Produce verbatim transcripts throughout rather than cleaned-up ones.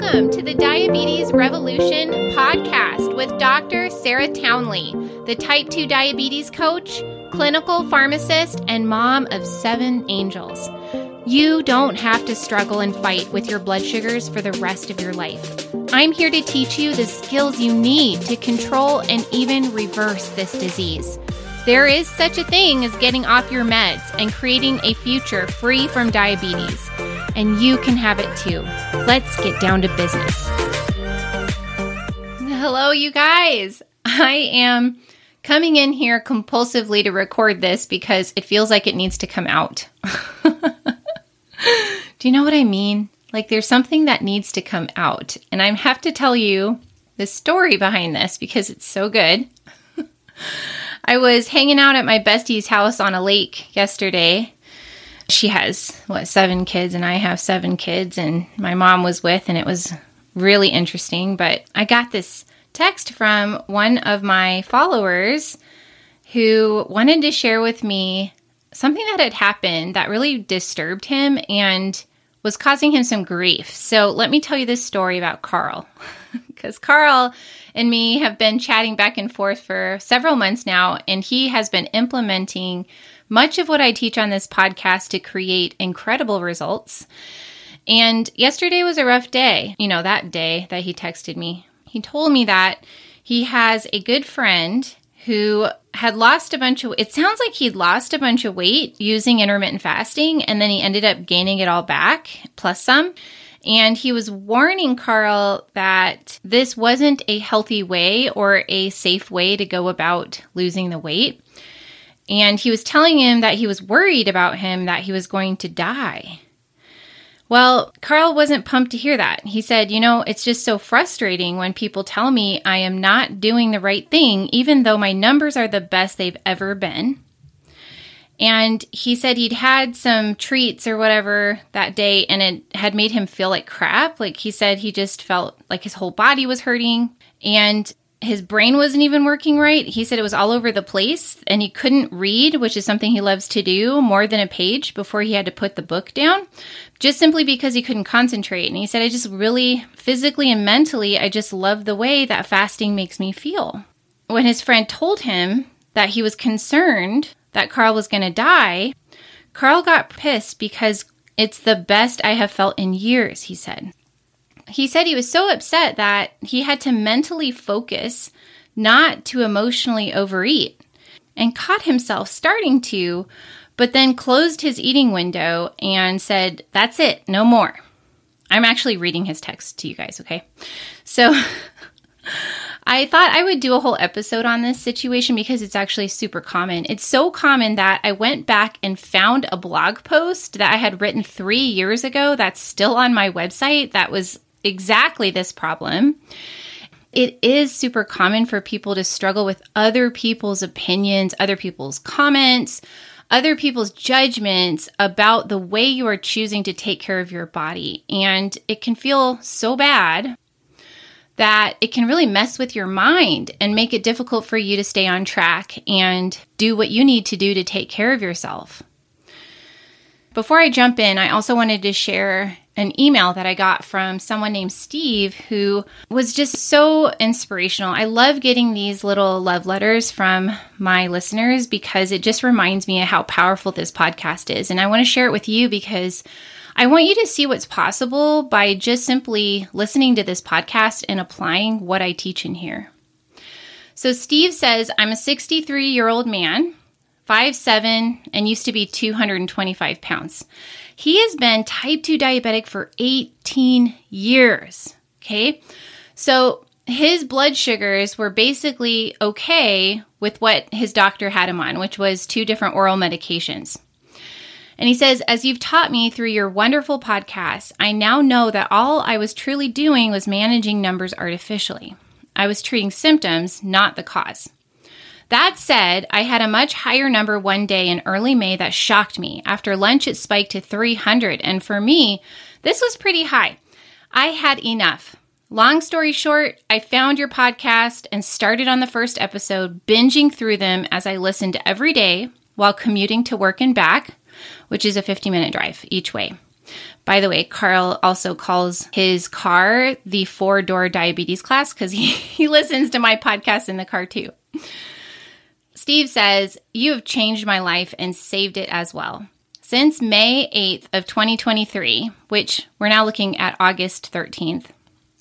Welcome to the Diabetes Revolution podcast with Doctor Sarah Townley, the type two diabetes coach, clinical pharmacist, and mom of seven angels. You don't have to struggle and fight with your blood sugars for the rest of your life. I'm here to teach you the skills you need to control and even reverse this disease. There is such a thing as getting off your meds and creating a future free from diabetes. And you can have it too. Let's get down to business. Hello, you guys. I am coming in here compulsively to record this because it feels like it needs to come out. Do you know what I mean? Like there's something that needs to come out. And I have to tell you the story behind this because it's so good. I was hanging out at my bestie's house on a lake yesterday. She has, what, seven kids, and I have seven kids, and my mom was with, and it was really interesting. But I got this text from one of my followers who wanted to share with me something that had happened that really disturbed him and was causing him some grief. So let me tell you this story about Carl, because Carl and me have been chatting back and forth for several months now, and he has been implementing much of what I teach on this podcast to create incredible results. And yesterday was a rough day. You know, that day that he texted me, he told me that he has a good friend who had lost a bunch of, it sounds like he'd lost a bunch of weight using intermittent fasting, and then he ended up gaining it all back, plus some. And he was warning Carl that this wasn't a healthy way or a safe way to go about losing the weight. And he was telling him that he was worried about him, that he was going to die. Well, Carl wasn't pumped to hear that. He said, you know, it's just so frustrating when people tell me I am not doing the right thing, even though my numbers are the best they've ever been. And he said he'd had some treats or whatever that day, and it had made him feel like crap. Like he said he just felt like his whole body was hurting, and his brain wasn't even working right. He said it was all over the place, and he couldn't read, which is something he loves to do, more than a page before he had to put the book down, just simply because he couldn't concentrate. And he said, I just really, physically and mentally, I just love the way that fasting makes me feel. When his friend told him that he was concerned that Carl was going to die, Carl got pissed because it's the best I have felt in years, he said. He said he was so upset that he had to mentally focus not to emotionally overeat, and caught himself starting to, but then closed his eating window and said, that's it, no more. I'm actually reading his text to you guys, okay? So I thought I would do a whole episode on this situation because it's actually super common. It's so common that I went back and found a blog post that I had written three years ago that's still on my website that was exactly this problem. It is super common for people to struggle with other people's opinions, other people's comments, other people's judgments about the way you are choosing to take care of your body. And it can feel so bad that it can really mess with your mind and make it difficult for you to stay on track and do what you need to do to take care of yourself. Before I jump in, I also wanted to share an email that I got from someone named Steve who was just so inspirational. I love getting these little love letters from my listeners because it just reminds me of how powerful this podcast is. And I want to share it with you because I want you to see what's possible by just simply listening to this podcast and applying what I teach in here. So Steve says, I'm a sixty-three-year-old man, five seven, and used to be two hundred twenty-five pounds. He has been type two diabetic for eighteen years, okay? So his blood sugars were basically okay with what his doctor had him on, which was two different oral medications. And he says, as you've taught me through your wonderful podcast, I now know that all I was truly doing was managing numbers artificially. I was treating symptoms, not the cause. That said, I had a much higher number one day in early May that shocked me. After lunch, it spiked to three hundred, and for me, this was pretty high. I had enough. Long story short, I found your podcast and started on the first episode, binging through them as I listened every day while commuting to work and back, which is a fifty-minute drive each way. By the way, Carl also calls his car the four-door diabetes class because he, he listens to my podcast in the car too. Steve says, "You have changed my life and saved it as well. Since May eighth of twenty twenty-three, which we're now looking at August thirteenth,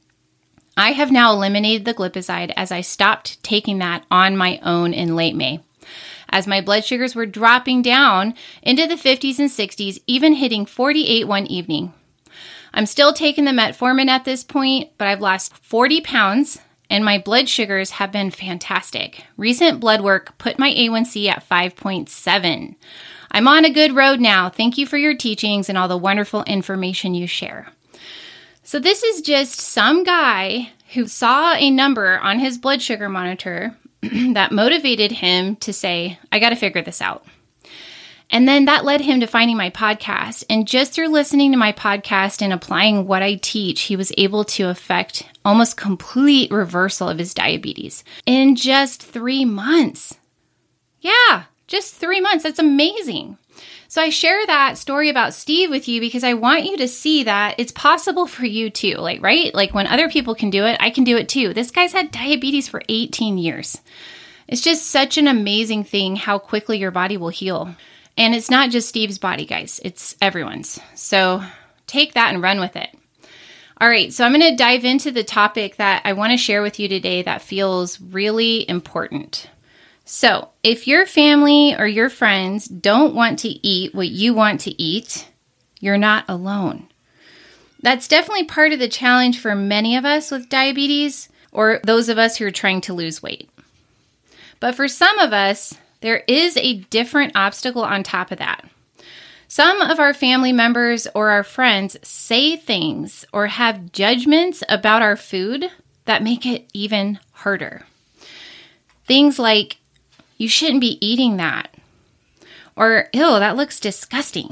I have now eliminated the glipizide as I stopped taking that on my own in late May. As my blood sugars were dropping down into the fifties and sixties, even hitting forty-eight one evening. I'm still taking the metformin at this point, but I've lost forty pounds and my blood sugars have been fantastic. Recent blood work put my A one C at five point seven. I'm on a good road now. Thank you for your teachings and all the wonderful information you share." So this is just some guy who saw a number on his blood sugar monitor that motivated him to say, I got to figure this out. And then that led him to finding my podcast. And just through listening to my podcast and applying what I teach, he was able to affect almost complete reversal of his diabetes in just three months. Yeah, just three months. That's amazing. So I share that story about Steve with you because I want you to see that it's possible for you too. Like, right? Like when other people can do it, I can do it too. This guy's had diabetes for eighteen years. It's just such an amazing thing how quickly your body will heal. And it's not just Steve's body, guys. It's everyone's. So take that and run with it. All right. So I'm going to dive into the topic that I want to share with you today that feels really important. So if your family or your friends don't want to eat what you want to eat, you're not alone. That's definitely part of the challenge for many of us with diabetes or those of us who are trying to lose weight. But for some of us, there is a different obstacle on top of that. Some of our family members or our friends say things or have judgments about our food that make it even harder. Things like, you shouldn't be eating that. Or, ew, that looks disgusting.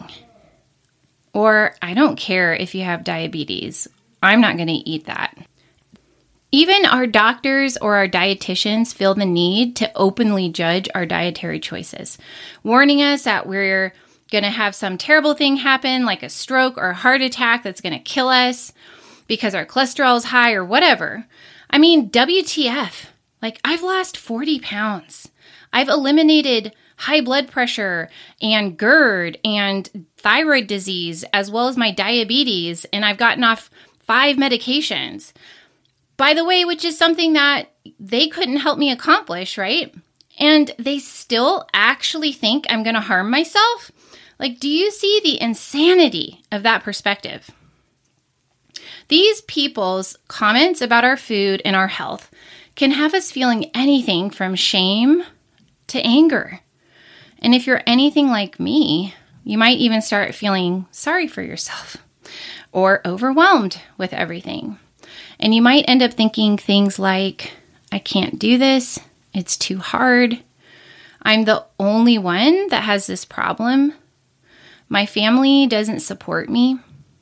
Or, I don't care if you have diabetes. I'm not going to eat that. Even our doctors or our dietitians feel the need to openly judge our dietary choices, warning us that we're going to have some terrible thing happen, like a stroke or a heart attack that's going to kill us because our cholesterol is high or whatever. I mean, W T F? Like, I've lost forty pounds. I've eliminated high blood pressure and GERD and thyroid disease, as well as my diabetes, and I've gotten off five medications. By the way, which is something that they couldn't help me accomplish, right? And they still actually think I'm going to harm myself? Like, do you see the insanity of that perspective? These people's comments about our food and our health can have us feeling anything from shame to anger. And if you're anything like me, you might even start feeling sorry for yourself or overwhelmed with everything. And you might end up thinking things like, I can't do this. It's too hard. I'm the only one that has this problem. My family doesn't support me.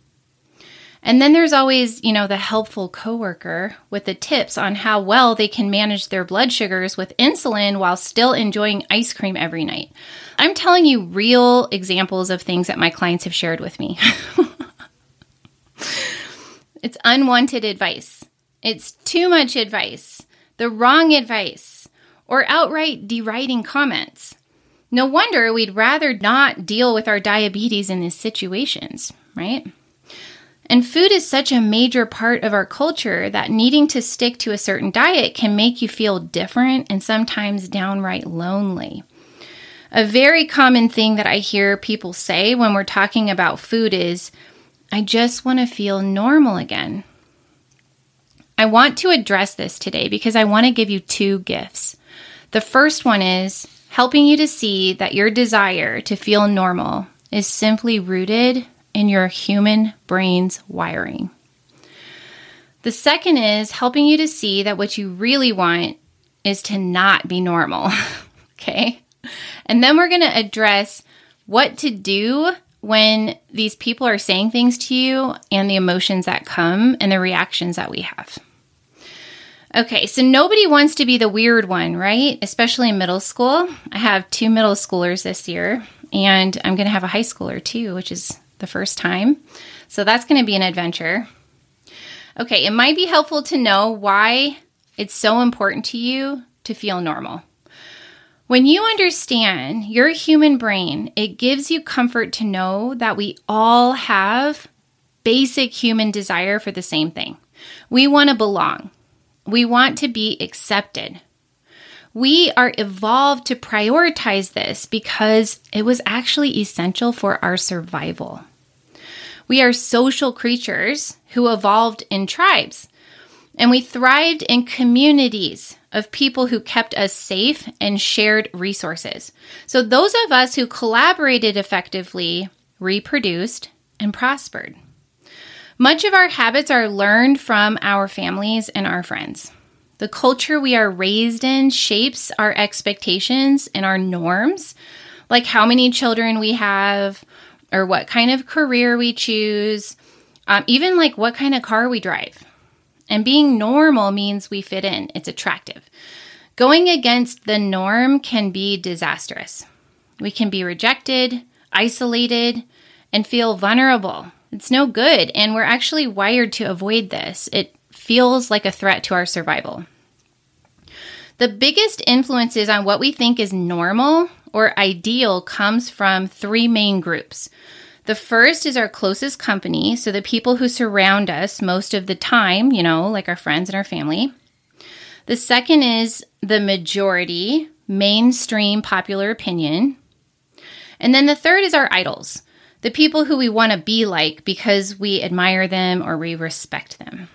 And then there's always, you know, the helpful coworker with the tips on how well they can manage their blood sugars with insulin while still enjoying ice cream every night. I'm telling you real examples of things that my clients have shared with me. It's unwanted advice. It's too much advice, the wrong advice, or outright deriding comments. No wonder we'd rather not deal with our diabetes in these situations, right? And food is such a major part of our culture that needing to stick to a certain diet can make you feel different and sometimes downright lonely. A very common thing that I hear people say when we're talking about food is, I just want to feel normal again. I want to address this today because I want to give you two gifts. The first one is helping you to see that your desire to feel normal is simply rooted in your human brain's wiring. The second is helping you to see that what you really want is to not be normal. Okay? And then we're going to address what to do when these people are saying things to you and the emotions that come and the reactions that we have. Okay, so nobody wants to be the weird one, right? Especially in middle school. I have two middle schoolers this year, and I'm going to have a high schooler too, which is the first time. So that's going to be an adventure. Okay, it might be helpful to know why it's so important to you to feel normal. When you understand your human brain, it gives you comfort to know that we all have basic human desire for the same thing. We want to belong. We want to be accepted. We are evolved to prioritize this because it was actually essential for our survival. We are social creatures who evolved in tribes, and we thrived in communities of people who kept us safe and shared resources. So those of us who collaborated effectively reproduced and prospered. Much of our habits are learned from our families and our friends. The culture we are raised in shapes our expectations and our norms, like how many children we have, or what kind of career we choose, um, even like what kind of car we drive. And being normal means we fit in. It's attractive. Going against the norm can be disastrous. We can be rejected, isolated, and feel vulnerable. It's no good, and we're actually wired to avoid this. It feels like a threat to our survival. The biggest influences on what we think is normal or ideal comes from three main groups. The first is our closest company, so the people who surround us most of the time, you know, like our friends and our family. The second is the majority, mainstream popular opinion. And then the third is our idols, the people who we want to be like because we admire them or we respect them.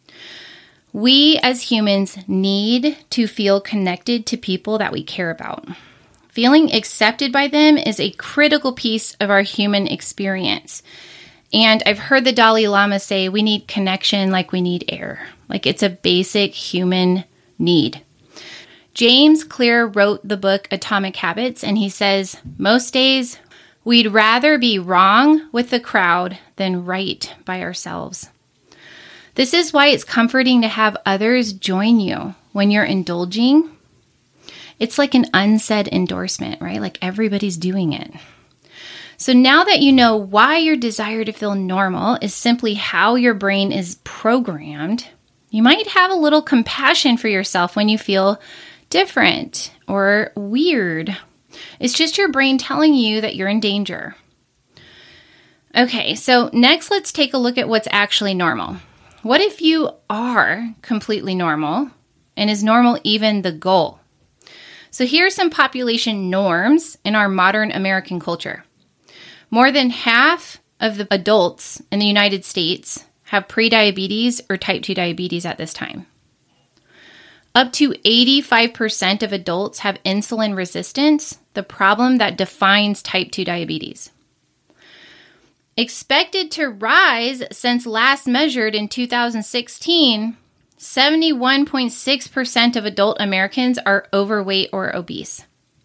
We as humans need to feel connected to people that we care about. Feeling accepted by them is a critical piece of our human experience. And I've heard the Dalai Lama say we need connection like we need air. Like it's a basic human need. James Clear wrote the book Atomic Habits, and he says, most days we'd rather be wrong with the crowd than right by ourselves. This is why it's comforting to have others join you when you're indulging. It's like an unsaid endorsement, right? Like everybody's doing it. So now that you know why your desire to feel normal is simply how your brain is programmed, you might have a little compassion for yourself when you feel different or weird. It's just your brain telling you that you're in danger. Okay, so next let's take a look at what's actually normal. What if you are completely normal, and is normal even the goal? So here are some population norms in our modern American culture. More than half of the adults in the United States have prediabetes or type two diabetes at this time. Up to eighty-five percent of adults have insulin resistance, the problem that defines type two diabetes. Expected to rise since last measured in two thousand sixteen, seventy-one point six percent of adult Americans are overweight or obese.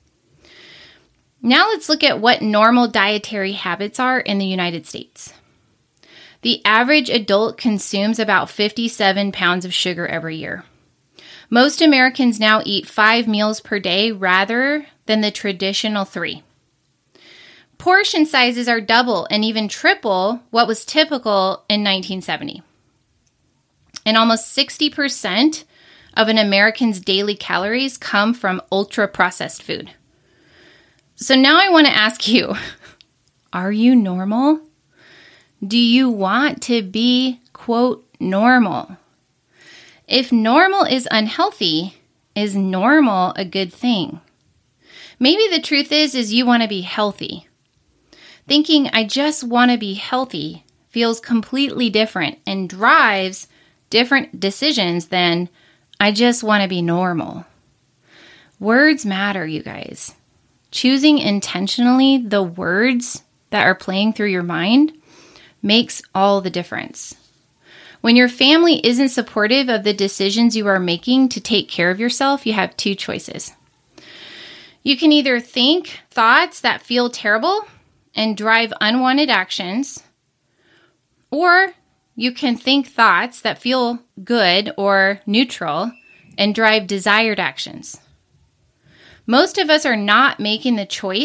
Now let's look at what normal dietary habits are in the United States. The average adult consumes about fifty-seven pounds of sugar every year. Most Americans now eat five meals per day rather than the traditional three. Portion sizes are double and even triple what was typical in nineteen seventy. And almost sixty percent of an American's daily calories come from ultra-processed food. So now I want to ask you, are you normal? Do you want to be, quote, normal? If normal is unhealthy, is normal a good thing? Maybe the truth is, is you want to be healthy. Thinking I just want to be healthy feels completely different and drives different decisions than I just want to be normal. Words matter, you guys. Choosing intentionally the words that are playing through your mind makes all the difference. When your family isn't supportive of the decisions you are making to take care of yourself, you have two choices. You can either think thoughts that feel terrible and drive unwanted actions, or you can think thoughts that feel good or neutral and drive desired actions. Most of us are not making the choice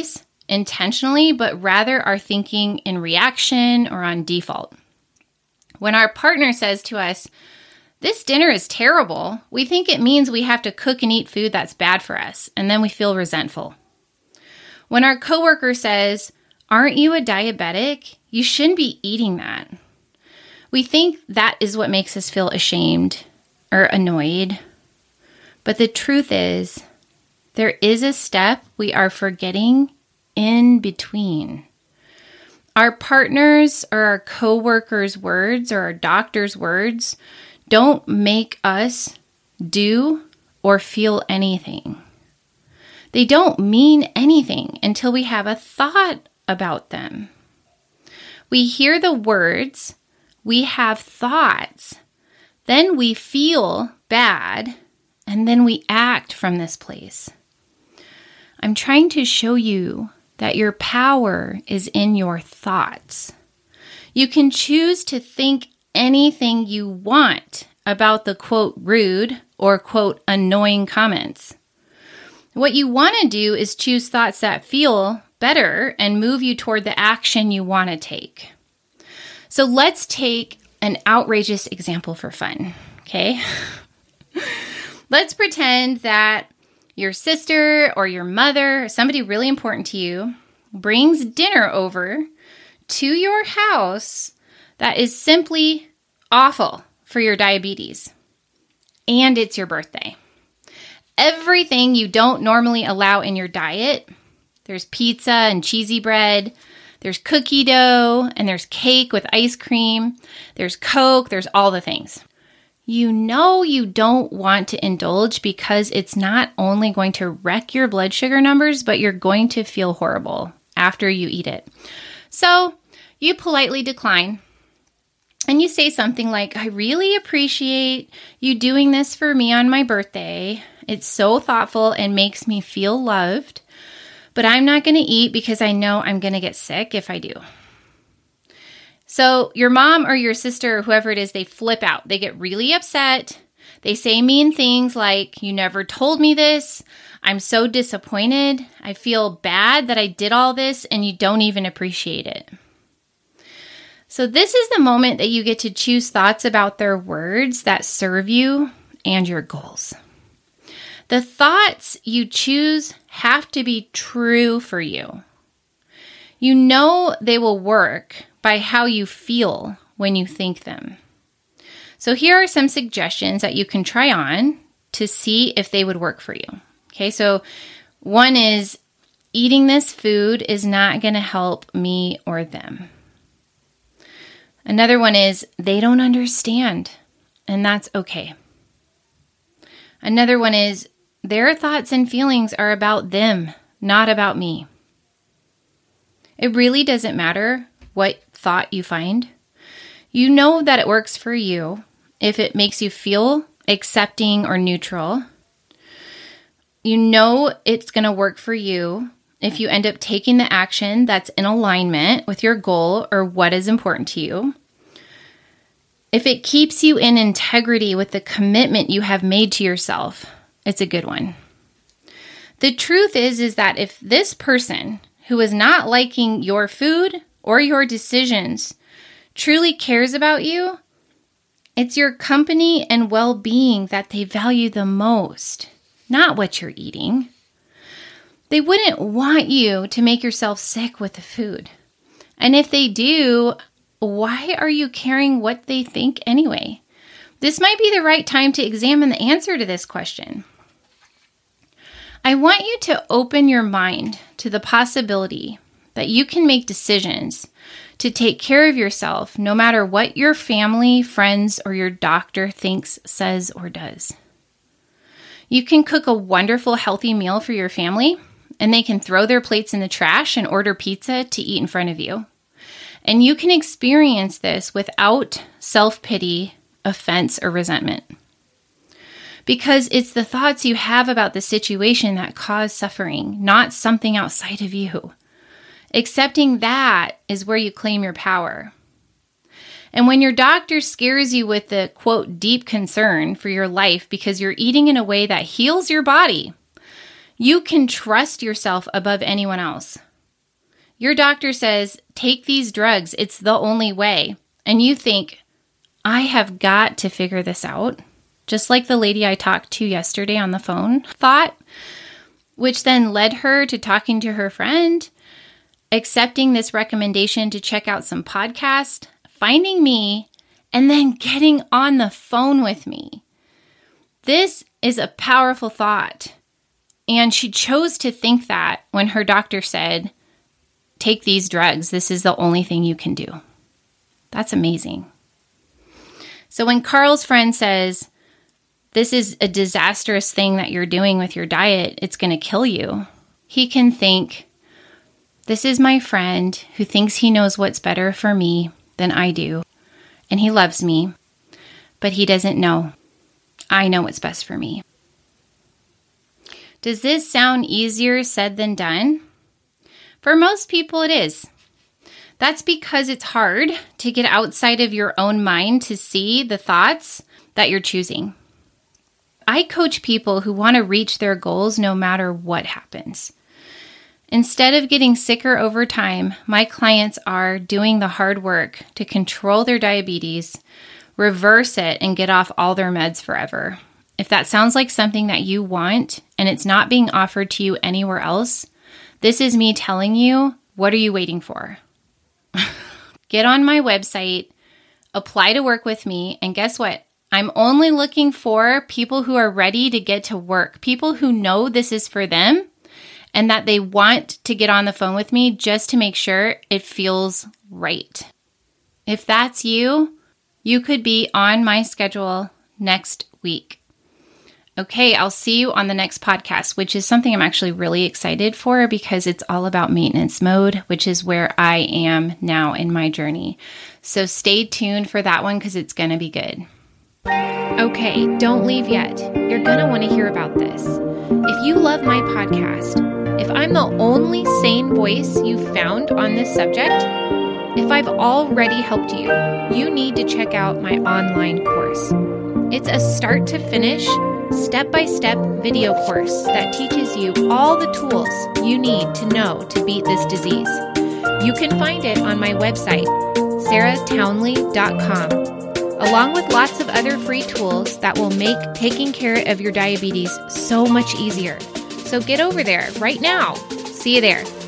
intentionally, but rather are thinking in reaction or on default. When our partner says to us, "This dinner is terrible," we think it means we have to cook and eat food that's bad for us, and then we feel resentful. When our coworker says, "Aren't you a diabetic? You shouldn't be eating that," we think that is what makes us feel ashamed or annoyed. But the truth is, there is a step we are forgetting in between. Our partners or our coworkers' words or our doctor's words don't make us do or feel anything. They don't mean anything until we have a thought about them. We hear the words, we have thoughts, then we feel bad, and then we act from this place. I'm trying to show you that your power is in your thoughts. You can choose to think anything you want about the quote rude or quote annoying comments. What you want to do is choose thoughts that feel better and move you toward the action you want to take. So let's take an outrageous example for fun, okay? Let's pretend that your sister or your mother, or somebody really important to you, brings dinner over to your house that is simply awful for your diabetes. And it's your birthday. Everything you don't normally allow in your diet, there's pizza and cheesy bread, there's cookie dough, and there's cake with ice cream, there's Coke, there's all the things. You know you don't want to indulge because it's not only going to wreck your blood sugar numbers, but you're going to feel horrible after you eat it. So you politely decline and you say something like, "I really appreciate you doing this for me on my birthday. It's so thoughtful and makes me feel loved, but I'm not going to eat because I know I'm going to get sick if I do." So your mom or your sister or whoever it is, they flip out. They get really upset. They say mean things like, "You never told me this. I'm so disappointed. I feel bad that I did all this and you don't even appreciate it." So this is the moment that you get to choose thoughts about their words that serve you and your goals. The thoughts you choose have to be true for you. You know they will work by how you feel when you think them. So here are some suggestions that you can try on to see if they would work for you. Okay, so one is, eating this food is not going to help me or them. Another one is, they don't understand, and that's okay. Another one is, their thoughts and feelings are about them, not about me. It really doesn't matter what thought you find. You know that it works for you if it makes you feel accepting or neutral. You know it's going to work for you if you end up taking the action that's in alignment with your goal or what is important to you. If it keeps you in integrity with the commitment you have made to yourself, it's a good one. The truth is, is that if this person who is not liking your food or your decisions truly cares about you, it's your company and well-being that they value the most, not what you're eating. They wouldn't want you to make yourself sick with the food. And if they do, why are you caring what they think anyway? This might be the right time to examine the answer to this question. I want you to open your mind to the possibility that you can make decisions to take care of yourself no matter what your family, friends, or your doctor thinks, says, or does. You can cook a wonderful, healthy meal for your family, and they can throw their plates in the trash and order pizza to eat in front of you. And you can experience this without self-pity, offense, or resentment. Because it's the thoughts you have about the situation that cause suffering, not something outside of you. Accepting that is where you claim your power. And when your doctor scares you with the, quote, deep concern for your life because you're eating in a way that heals your body, you can trust yourself above anyone else. Your doctor says, take these drugs. It's the only way. And you think, I have got to figure this out. Just like the lady I talked to yesterday on the phone thought, which then led her to talking to her friend, accepting this recommendation to check out some podcast, finding me, and then getting on the phone with me. This is a powerful thought. And she chose to think that when her doctor said, take these drugs. This is the only thing you can do. That's amazing. So when Carl's friend says, this is a disastrous thing that you're doing with your diet, it's going to kill you, he can think, this is my friend who thinks he knows what's better for me than I do, and he loves me, but he doesn't know. I know what's best for me. Does this sound easier said than done? For most people, it is. That's because it's hard to get outside of your own mind to see the thoughts that you're choosing. I coach people who want to reach their goals no matter what happens. Instead of getting sicker over time, my clients are doing the hard work to control their diabetes, reverse it, and get off all their meds forever. If that sounds like something that you want and it's not being offered to you anywhere else, this is me telling you, what are you waiting for? Get on my website, apply to work with me, and guess what? I'm only looking for people who are ready to get to work, people who know this is for them and that they want to get on the phone with me just to make sure it feels right. If that's you, you could be on my schedule next week. Okay, I'll see you on the next podcast, which is something I'm actually really excited for because it's all about maintenance mode, which is where I am now in my journey. So stay tuned for that one because it's going to be good. Okay, don't leave yet. You're going to want to hear about this. If you love my podcast, if I'm the only sane voice you've found on this subject, if I've already helped you, you need to check out my online course. It's a start to finish, step-by-step video course that teaches you all the tools you need to know to beat this disease. You can find it on my website, sarah townley dot com, along with lots of other free tools that will make taking care of your diabetes so much easier. So get over there right now. See you there.